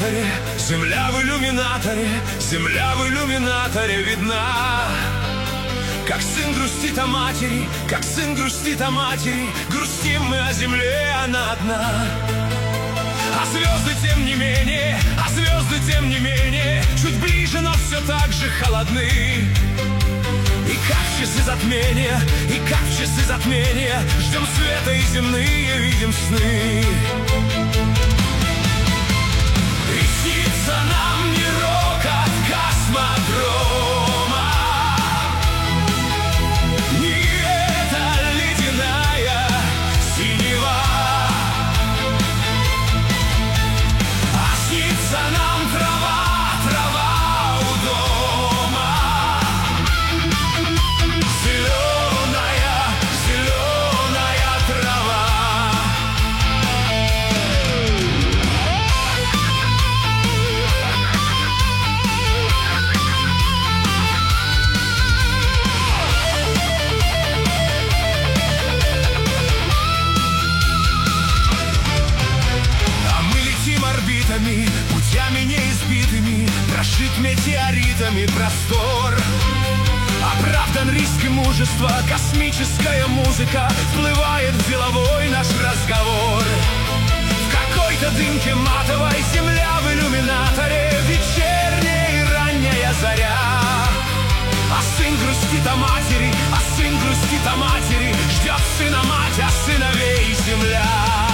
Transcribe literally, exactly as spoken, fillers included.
иллюминаторе, земля в иллюминаторе, земля в иллюминаторе видна. Как сын грустит о матери, как сын грустит о матери, грустим мы о земле, она одна. А звезды тем не менее, а звезды тем не менее, чуть ближе, но все так же холодны. И как в часы затмения, и как в часы затмения, ждем света и земные видим сны. И снится нам не рок от космодрома, не эта ледяная синева, а снится нам трава, трава у дома, зеленая, зеленая трава. Орбитами, путями неизбитыми, прошит метеоритами простор. Оправдан риск и мужество, космическая музыка вплывает в деловой наш разговор. В какой-то дымке матовой земля в иллюминаторе, вечерняя и ранняя заря. А сын грустит о матери, а сын грустит о матери, ждет сына мать, а сыновей земля.